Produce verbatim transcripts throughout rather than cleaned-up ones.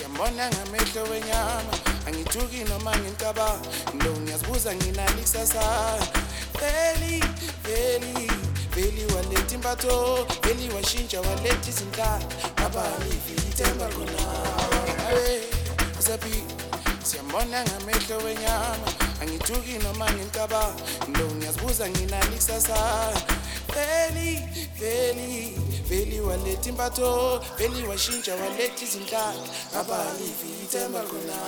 siyambona ngamehlo wenyama angithuki noma ngicaba ndo ngiyazibuza nginani kusasa veli veli veli walethi impatho veli washintsha walethi izinhlaka abalivi ithemba khona awe usapi siyambona ngamehlo wenyama angithuki noma ngicaba ndo ngiyazibuza nginani kusasa veli veli veli walethi impatho veli washintsha walethi izinhlaka abalivi ithemba khona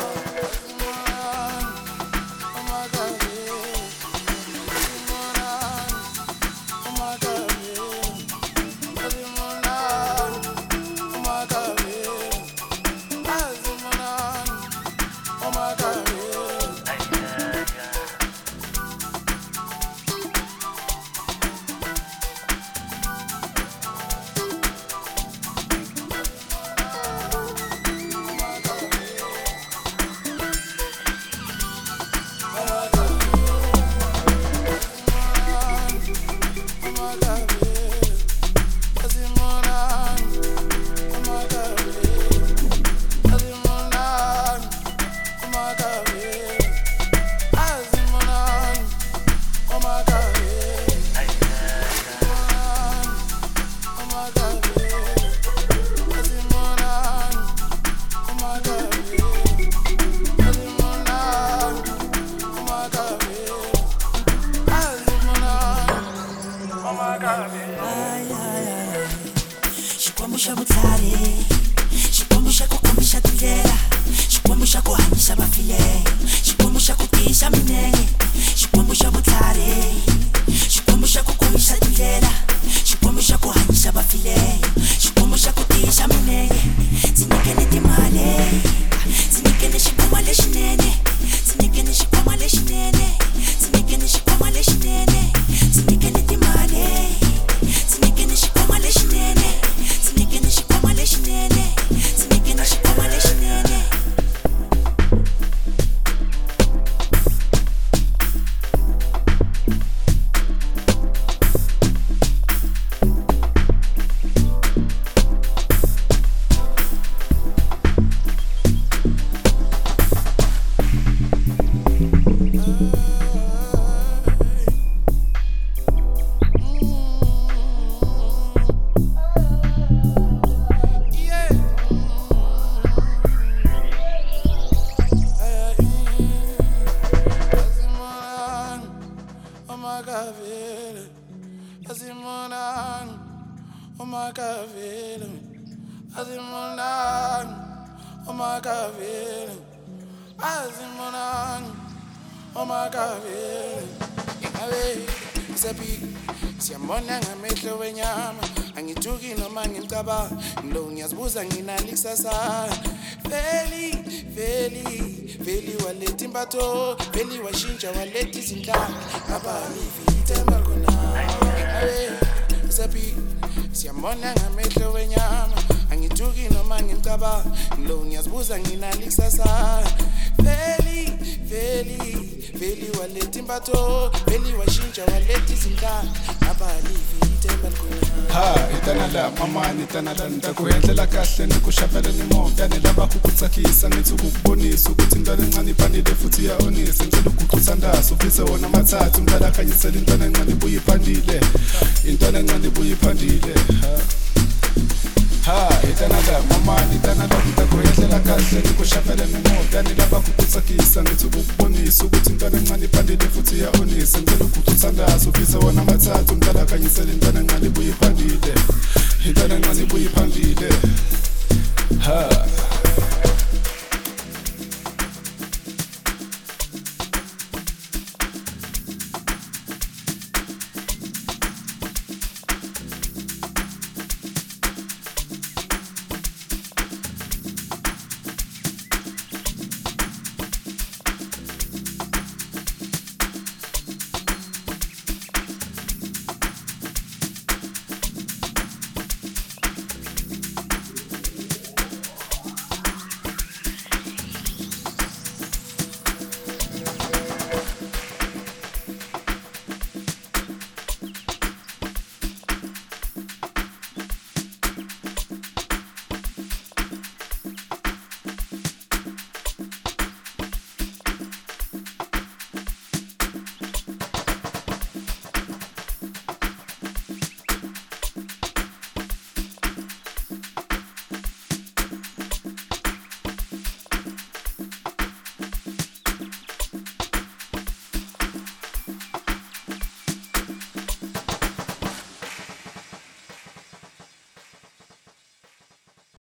Xikwembu xa vutlhari Xikwembu xa ku kombisa tindlela Xikwembu xa ku hanyisa vafileyo Xikwembu xa ku tiyisa minenge Xikwembu xa vutlhari Xikwembu xa ku kombisa tindlela Xikwembu xa ku hanyisa vafileyo Xikwembu xa ku tiyisa minenge Ndzi nyikene timali Ndzi nyikene xikwama lexinene Ndzi nyikene xikwama lexinene Ndzi nyikene xikwama lexinene Ndzi nyikene timali Ndzi nyikene xikwama lexinene Ndzi nyikene xikwama lexinene Ndzi nyikene xikwama lexinene Azimonang, Omakaville, Azimonang, Omakaville, Azimonang, Omakaville. Awe, sapi, siyambona ngamehlo wenyama, angithuki noma ngicaba, ndo ngiyazibuza nginani kusasa. Veli, veli, veli walethi impatho, veli washintsha walethi izinhlaka, abalivi ithemba khona. Awe, sapi, siyambona ngamehlo wenyama angithuki noma ngicaba ndo ngiyazibuza nginani kusasa veli veli veli walethi impatho veli washintsha walethi izinhlaka abalivi ithemba khona ha itana la mama nitana la nitakuhendlela kahle nikushafela nimonke nilaba ukutsakisa ngithi ukubonisa ukuthi intwana encane iphandile futhi iyawonisa ngicela ukuqhutha ndaso ufise wona mathathu umntwana khanyisela intwana encane ibuye iphandile intwana encane ibuye iphandile ha itana la mama nitana la nitakuhendlela kahle nikushafela nimonke nilaba ukutsakisa ngithi ukubonisa ukuthi intwana encane iphandile futhi iyawonisa ngicela ukuqhutha ndaso ufise wona mathathu umntwana khanyisela intwana encane ibuye iphandile intwana encane ibuye iphandile ha